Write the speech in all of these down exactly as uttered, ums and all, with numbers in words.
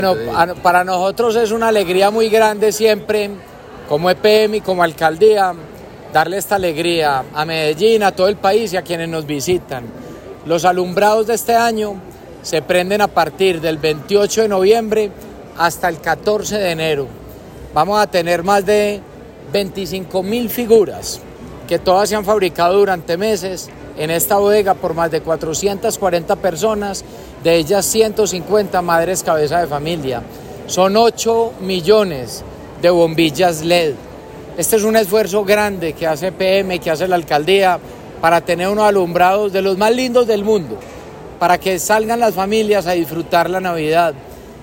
Bueno, para nosotros es una alegría muy grande siempre, como E P M y como alcaldía, darle esta alegría a Medellín, a todo el país y a quienes nos visitan. Los alumbrados de este año se prenden a partir del veintiocho de noviembre hasta el catorce de enero. Vamos a tener más de veinticinco mil figuras que todas se han fabricado durante meses en esta bodega por más de cuatrocientas cuarenta personas, de ellas ciento cincuenta madres cabeza de familia. Son ocho millones de bombillas L E D. Este es un esfuerzo grande que hace E P M, que hace la alcaldía, para tener unos alumbrados de los más lindos del mundo, para que salgan las familias a disfrutar la Navidad.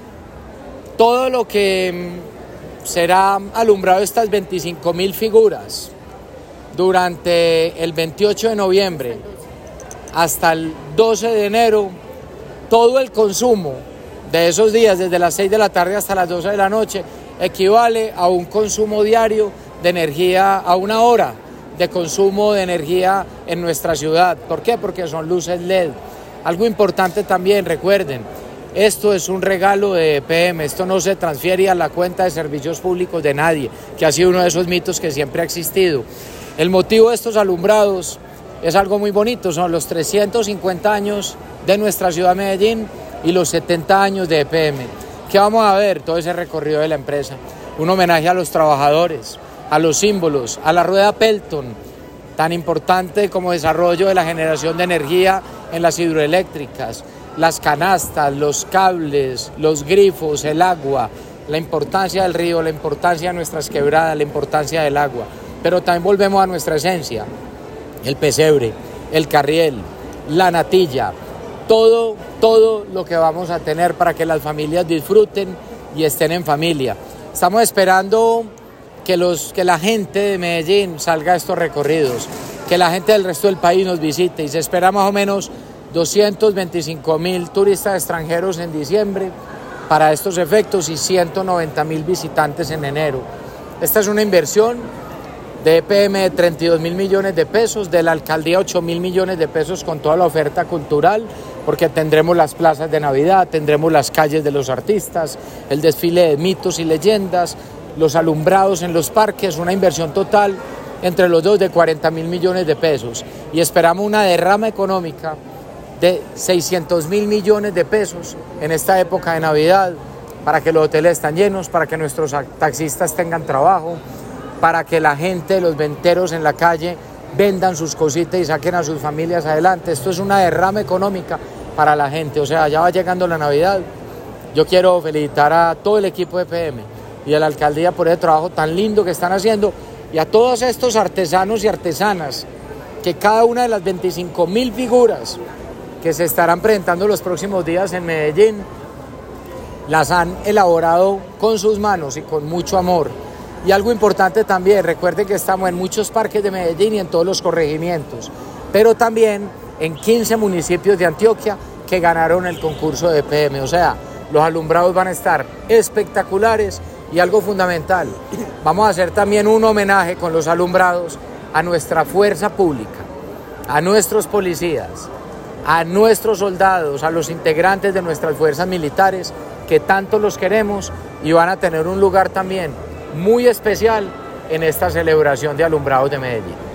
Todo lo que será alumbrado, estas veinticinco mil figuras, durante el veintiocho de noviembre hasta el doce de enero, todo el consumo de esos días, desde las seis de la tarde hasta las doce de la noche, equivale a un consumo diario de energía, a una hora de consumo de energía en nuestra ciudad. ¿Por qué? Porque son luces L E D. Algo importante también, recuerden, esto es un regalo de E P M, esto no se transfiere a la cuenta de servicios públicos de nadie, que ha sido uno de esos mitos que siempre ha existido. El motivo de estos alumbrados es algo muy bonito, son los trescientos cincuenta años de nuestra ciudad Medellín y los setenta años de E P M. ¿Qué vamos a ver? Todo ese recorrido de la empresa, un homenaje a los trabajadores, a los símbolos, a la rueda Pelton, tan importante como desarrollo de la generación de energía en las hidroeléctricas, las canastas, los cables, los grifos, el agua, la importancia del río, la importancia de nuestras quebradas, la importancia del agua. Pero también volvemos a nuestra esencia, el pesebre, el carriel, la natilla, todo, todo lo que vamos a tener para que las familias disfruten y estén en familia. Estamos esperando que, los, que la gente de Medellín salga a estos recorridos, que la gente del resto del país nos visite, y se espera más o menos doscientos veinticinco mil turistas extranjeros en diciembre para estos efectos y ciento noventa mil visitantes en enero. Esta es una inversión de E P M de treinta y dos mil millones de pesos, de la alcaldía ocho mil millones de pesos con toda la oferta cultural, porque tendremos las plazas de Navidad, tendremos las calles de los artistas, el desfile de mitos y leyendas, los alumbrados en los parques, una inversión total entre los dos de cuarenta mil millones de pesos, y esperamos una derrama económica de seiscientos mil millones de pesos en esta época de Navidad, para que los hoteles estén llenos, para que nuestros taxistas tengan trabajo, para que la gente, los venteros en la calle, vendan sus cositas y saquen a sus familias adelante. Esto es una derrama económica para la gente, o sea, ya va llegando la Navidad. Yo quiero felicitar a todo el equipo de E P M y a la alcaldía por ese trabajo tan lindo que están haciendo, y a todos estos artesanos y artesanas, que cada una de las veinticinco mil figuras que se estarán presentando los próximos días en Medellín, las han elaborado con sus manos y con mucho amor. Y algo importante también, recuerden que estamos en muchos parques de Medellín y en todos los corregimientos, pero también en quince municipios de Antioquia que ganaron el concurso de E P M. O sea, los alumbrados van a estar espectaculares, y algo fundamental, vamos a hacer también un homenaje con los alumbrados a nuestra fuerza pública, a nuestros policías, a nuestros soldados, a los integrantes de nuestras fuerzas militares, que tanto los queremos y van a tener un lugar también muy especial en esta celebración de alumbrados de Medellín.